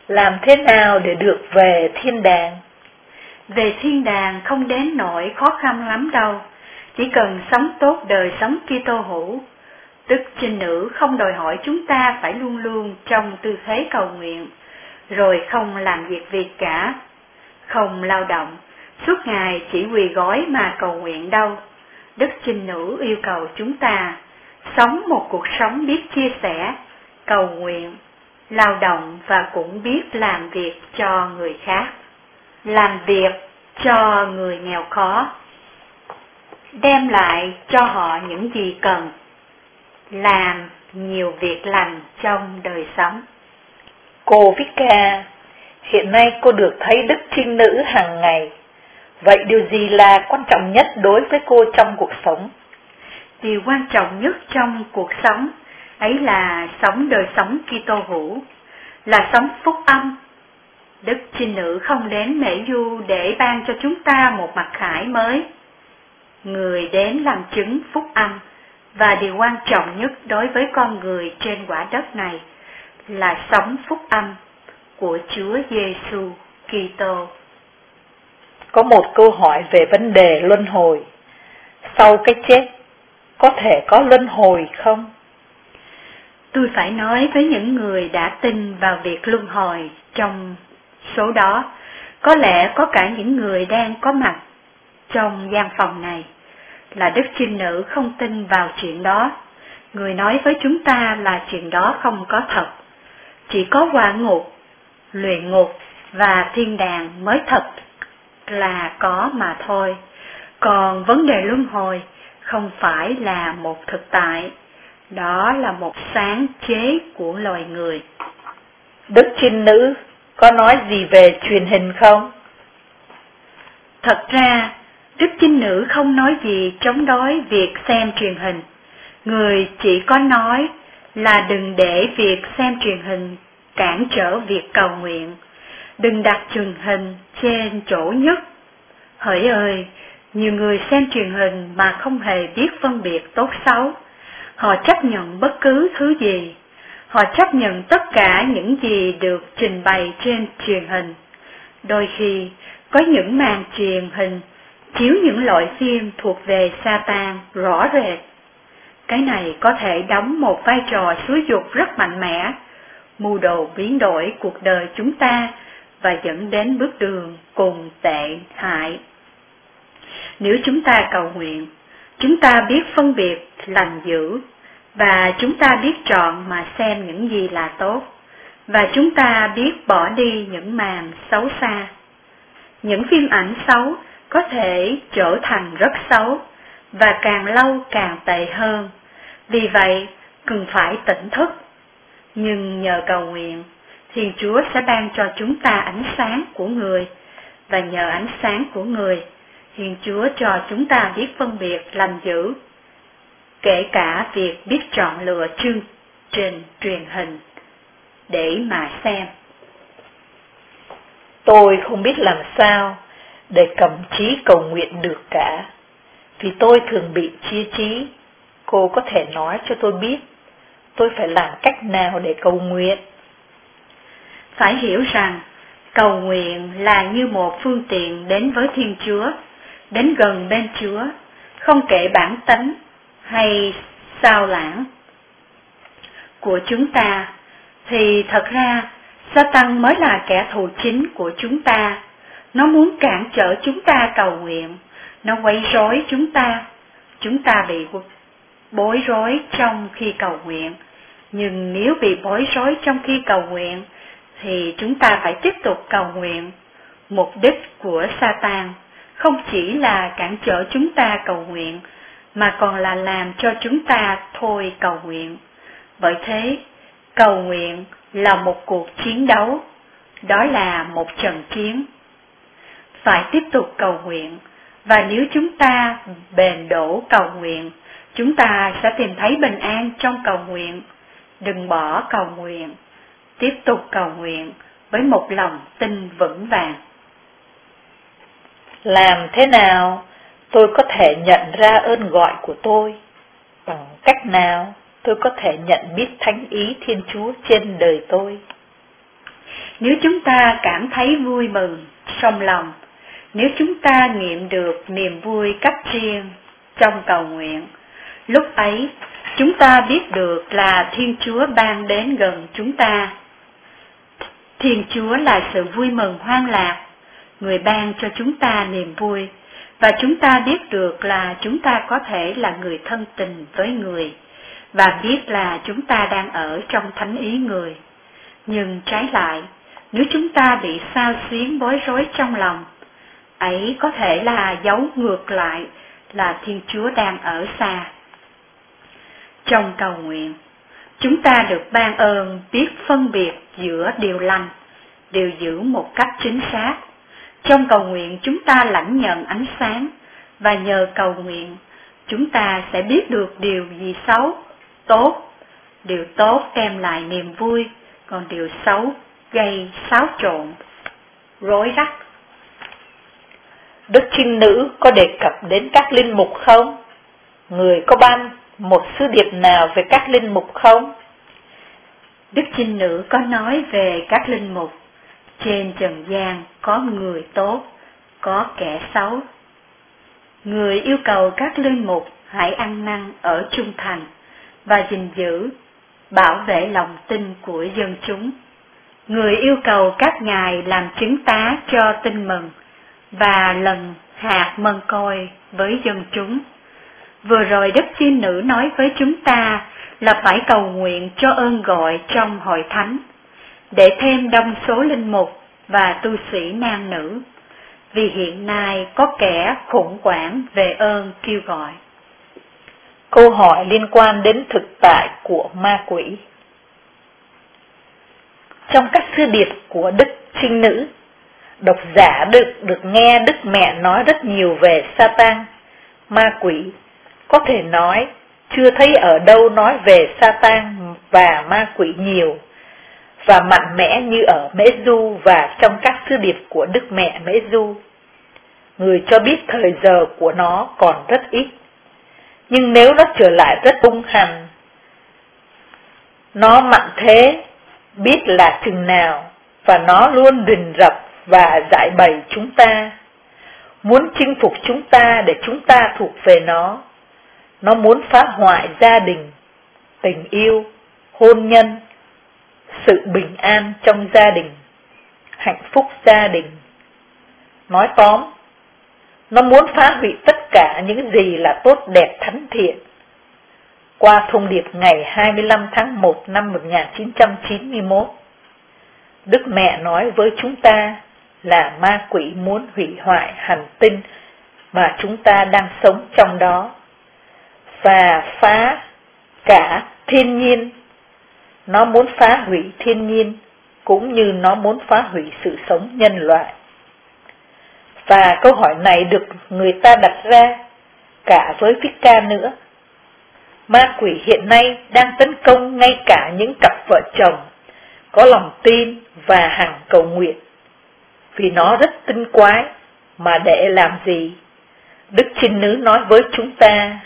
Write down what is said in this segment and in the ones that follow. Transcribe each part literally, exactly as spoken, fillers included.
Làm thế nào để được về thiên đàng? Về thiên đàng không đến nỗi khó khăn lắm đâu, chỉ cần sống tốt đời sống Kitô hữu. Đức Trinh Nữ không đòi hỏi chúng ta phải luôn luôn trong tư thế cầu nguyện, rồi không làm việc việc cả, không lao động, suốt ngày chỉ quỳ gối mà cầu nguyện đâu. Đức Trinh Nữ yêu cầu chúng ta sống một cuộc sống biết chia sẻ, cầu nguyện, lao động và cũng biết làm việc cho người khác. Làm việc cho người nghèo khó, đem lại cho họ những gì cần, làm nhiều việc lành trong đời sống. Cô Vika, hiện nay cô được thấy Đức Trinh Nữ hàng ngày. Vậy điều gì là quan trọng nhất đối với cô trong cuộc sống? Điều quan trọng nhất trong cuộc sống ấy là sống đời sống Kitô hữu, là sống phúc âm. Đức Trinh Nữ không đến Mễ Du để ban cho chúng ta một mặc khải mới. Người đến làm chứng phúc âm, và điều quan trọng nhất đối với con người trên quả đất này là sống phúc âm của Chúa Giêsu Kitô. Có một câu hỏi về vấn đề luân hồi. Sau cái chết, có thể có luân hồi không? Tôi phải nói với những người đã tin vào việc luân hồi, trong số đó có lẽ có cả những người đang có mặt trong gian phòng này, là Đức Trinh Nữ không tin vào chuyện đó. Người nói với chúng ta là chuyện đó không có thật. Chỉ có hỏa ngục, luyện ngục và thiên đàng mới thật là có mà thôi. Còn vấn đề luân hồi không phải là một thực tại, đó là một sáng chế của loài người. Đức Trinh Nữ có nói gì về truyền hình không? Thật ra, Đức Trinh Nữ không nói gì chống đối việc xem truyền hình. Người chỉ có nói là đừng để việc xem truyền hình cản trở việc cầu nguyện. Đừng đặt truyền hình trên chỗ nhất. Hỡi ơi, nhiều người xem truyền hình mà không hề biết phân biệt tốt xấu. Họ chấp nhận bất cứ thứ gì. Họ chấp nhận tất cả những gì được trình bày trên truyền hình. Đôi khi, có những màn truyền hình chiếu những loại phim thuộc về Satan rõ rệt. Cái này có thể đóng một vai trò xúi giục rất mạnh mẽ, mưu đồ biến đổi cuộc đời chúng ta và dẫn đến bước đường cùng tệ hại. Nếu chúng ta cầu nguyện, chúng ta biết phân biệt lành dữ, và chúng ta biết chọn mà xem những gì là tốt, và chúng ta biết bỏ đi những màn xấu xa. Những phim ảnh xấu có thể trở thành rất xấu, và càng lâu càng tệ hơn. Vì vậy, cần phải tỉnh thức. Nhưng nhờ cầu nguyện, Thiên Chúa sẽ ban cho chúng ta ánh sáng của người, và nhờ ánh sáng của người, Thiên Chúa cho chúng ta biết phân biệt lành dữ, kể cả việc biết chọn lựa chương trình truyền hình để mà xem. Tôi không biết làm sao để cầm trí cầu nguyện được cả, vì tôi thường bị chia trí. Cô có thể nói cho tôi biết tôi phải làm cách nào để cầu nguyện? Phải hiểu rằng cầu nguyện là như một phương tiện đến với Thiên Chúa, đến gần bên Chúa, không kể bản tánh hay sao lãng của chúng ta, thì thật ra Satan mới là kẻ thù chính của chúng ta. Nó muốn cản trở chúng ta cầu nguyện, nó quấy rối chúng ta. Chúng ta bị bối rối trong khi cầu nguyện. Nhưng nếu bị bối rối trong khi cầu nguyện, thì chúng ta phải tiếp tục cầu nguyện. Mục đích của Satan không chỉ là cản trở chúng ta cầu nguyện, mà còn là làm cho chúng ta thôi cầu nguyện. Bởi thế, cầu nguyện là một cuộc chiến đấu, đó là một trận chiến. Phải tiếp tục cầu nguyện, và nếu chúng ta bền đổ cầu nguyện, chúng ta sẽ tìm thấy bình an trong cầu nguyện. Đừng bỏ cầu nguyện, tiếp tục cầu nguyện với một lòng tin vững vàng. Làm thế nào tôi có thể nhận ra ơn gọi của tôi? Bằng cách nào tôi có thể nhận biết thánh ý Thiên Chúa trên đời tôi? Nếu chúng ta cảm thấy vui mừng trong lòng, nếu chúng ta nghiệm được niềm vui cách riêng trong cầu nguyện, lúc ấy chúng ta biết được là Thiên Chúa ban đến gần chúng ta. Thiên Chúa là sự vui mừng hoan lạc, Người ban cho chúng ta niềm vui, và chúng ta biết được là chúng ta có thể là người thân tình với Người, và biết là chúng ta đang ở trong thánh ý Người. Nhưng trái lại, nếu chúng ta bị xao xuyến bối rối trong lòng, ấy có thể là dấu ngược lại là Thiên Chúa đang ở xa. Trong cầu nguyện, chúng ta được ban ơn biết phân biệt giữa điều lành, điều dữ một cách chính xác. Trong cầu nguyện chúng ta lãnh nhận ánh sáng, và nhờ cầu nguyện chúng ta sẽ biết được điều gì xấu, tốt. Điều tốt đem lại niềm vui, còn điều xấu gây xáo trộn, rối rắc. Đức Trinh Nữ có đề cập đến các linh mục không? Người có ban một sứ điệp nào về các linh mục không? Đức Trinh Nữ có nói về các linh mục. Trên trần gian có người tốt, có kẻ xấu. Người yêu cầu các linh mục hãy ăn năn ở trung thành và gìn giữ, bảo vệ lòng tin của dân chúng. Người yêu cầu các ngài làm chứng tá cho tin mừng và lần hạt mân côi với dân chúng. Vừa rồi Đức Trinh Nữ nói với chúng ta là phải cầu nguyện cho ơn gọi trong hội thánh, để thêm đông số linh mục và tu sĩ nam nữ, vì hiện nay có kẻ khủng hoảng về ơn kêu gọi. Câu hỏi liên quan đến thực tại của ma quỷ. Trong các sứ điệp của Đức Trinh Nữ, độc giả được được nghe Đức Mẹ nói rất nhiều về Sa-tan, ma quỷ. Có thể nói, chưa thấy ở đâu nói về Sa-tan và ma quỷ nhiều và mạnh mẽ như ở Mễ-du và trong các sứ điệp của Đức Mẹ Mễ-du. Người cho biết thời giờ của nó còn rất ít, nhưng nếu nó trở lại rất hung hăng, nó mạnh thế, biết là chừng nào, và nó luôn rình rập và giải bày chúng ta, muốn chinh phục chúng ta để chúng ta thuộc về nó. Nó muốn phá hoại gia đình, tình yêu, hôn nhân, sự bình an trong gia đình, hạnh phúc gia đình. Nói tóm, nó muốn phá hủy tất cả những gì là tốt đẹp thánh thiện. Qua thông điệp ngày hai mươi lăm tháng một năm một nghìn chín trăm chín mươi mốt, Đức Mẹ nói với chúng ta là ma quỷ muốn hủy hoại hành tinh mà chúng ta đang sống trong đó, và phá cả thiên nhiên. Nó muốn phá hủy thiên nhiên, cũng như nó muốn phá hủy sự sống nhân loại. Và câu hỏi này được người ta đặt ra cả với Vika nữa. Ma quỷ hiện nay đang tấn công ngay cả những cặp vợ chồng có lòng tin và hằng cầu nguyện, vì nó rất tinh quái, mà để làm gì? Đức Trinh Nữ nói với chúng ta.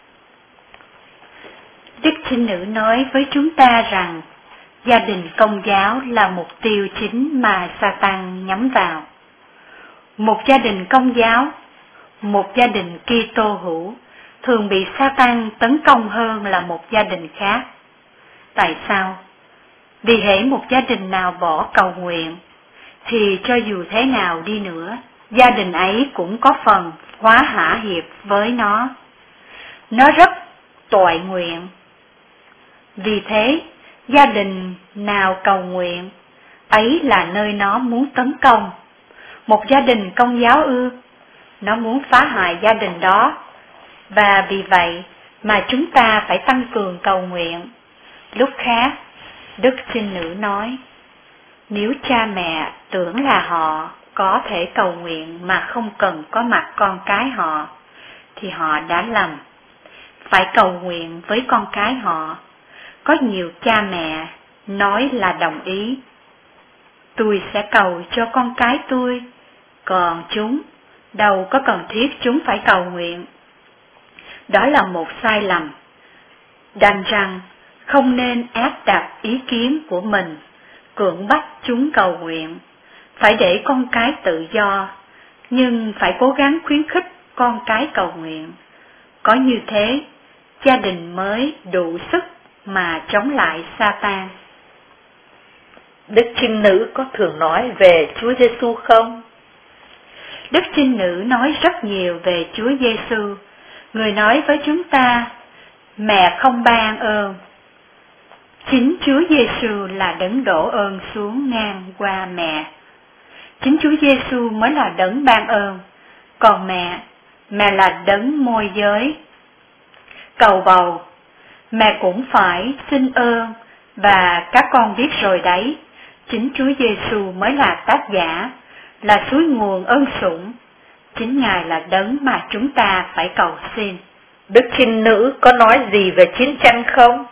Đức Trinh Nữ nói với chúng ta rằng gia đình Công giáo là mục tiêu chính mà Sa-tan nhắm vào. Một gia đình Công giáo, một gia đình Kitô hữu thường bị Sa-tan tấn công hơn là một gia đình khác. Tại sao? Vì hễ một gia đình nào bỏ cầu nguyện, thì cho dù thế nào đi nữa, gia đình ấy cũng có phần hóa hả hiệp với nó. Nó rất tội nguyện. Vì thế, gia đình nào cầu nguyện, ấy là nơi nó muốn tấn công. Một gia đình Công giáo ư, nó muốn phá hại gia đình đó. Và vì vậy mà chúng ta phải tăng cường cầu nguyện. Lúc khác, Đức Trinh Nữ nói, nếu cha mẹ tưởng là họ có thể cầu nguyện mà không cần có mặt con cái họ, thì họ đã lầm. Phải cầu nguyện với con cái họ. Có nhiều cha mẹ nói là đồng ý. Tôi sẽ cầu cho con cái tôi, còn chúng, đâu có cần thiết chúng phải cầu nguyện. Đó là một sai lầm. Đành rằng không nên áp đặt ý kiến của mình cưỡng bắt chúng cầu nguyện, phải để con cái tự do, nhưng phải cố gắng khuyến khích con cái cầu nguyện. Có như thế, gia đình mới đủ sức mà chống lại Sa-tan. Đức Trinh Nữ có thường nói về Chúa Giêsu không? Đức Trinh Nữ nói rất nhiều về Chúa Giêsu. Người nói với chúng ta, mẹ không ban ơn. Chính Chúa Giêsu là đấng đổ ơn xuống ngang qua mẹ. Chính Chúa Giêsu mới là đấng ban ơn, còn mẹ, mẹ là đấng môi giới. Cầu bầu, mẹ cũng phải xin ơn, và các con biết rồi đấy, chính Chúa Giêsu mới là tác giả, là suối nguồn ơn sủng. Chính Ngài là đấng mà chúng ta phải cầu xin. Đức Trinh Nữ có nói gì về chiến tranh không?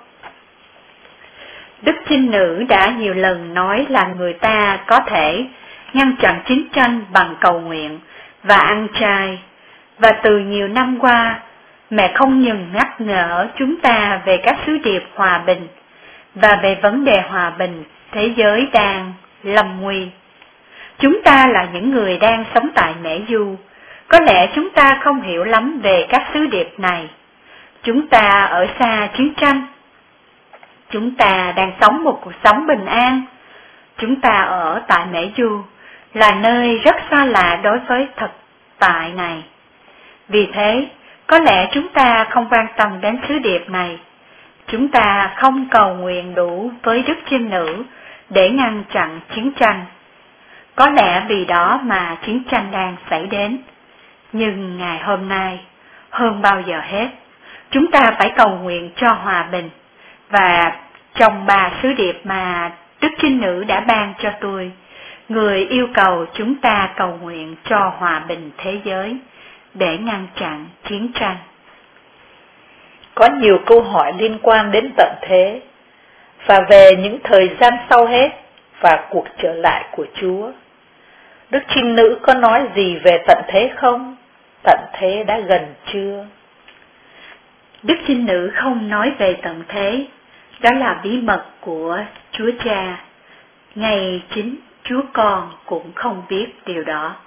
Đức Trinh Nữ đã nhiều lần nói là người ta có thể ngăn chặn chiến tranh bằng cầu nguyện và ăn chay. Và từ nhiều năm qua, mẹ không ngừng nhắc nhở chúng ta về các sứ điệp hòa bình và về vấn đề hòa bình thế giới đang lâm nguy. Chúng ta là những người đang sống tại Mễ Du, có lẽ chúng ta không hiểu lắm về các sứ điệp này. Chúng ta ở xa chiến tranh. Chúng ta đang sống một cuộc sống bình an. Chúng ta ở tại Mễ Du, là nơi rất xa lạ đối với thực tại này. Vì thế, có lẽ chúng ta không quan tâm đến sứ điệp này. Chúng ta không cầu nguyện đủ với Đức Trinh Nữ để ngăn chặn chiến tranh. Có lẽ vì đó mà chiến tranh đang xảy đến. Nhưng ngày hôm nay, hơn bao giờ hết, chúng ta phải cầu nguyện cho hòa bình. Và trong ba sứ điệp mà Đức Trinh Nữ đã ban cho tôi, người yêu cầu chúng ta cầu nguyện cho hòa bình thế giới để ngăn chặn chiến tranh. Có nhiều câu hỏi liên quan đến tận thế và về những thời gian sau hết và cuộc trở lại của Chúa. Đức Trinh Nữ có nói gì về tận thế không? Tận thế đã gần chưa? Đức Trinh Nữ không nói về tận thế, đó là bí mật của Chúa Cha. Ngay chính Chúa Con cũng không biết điều đó.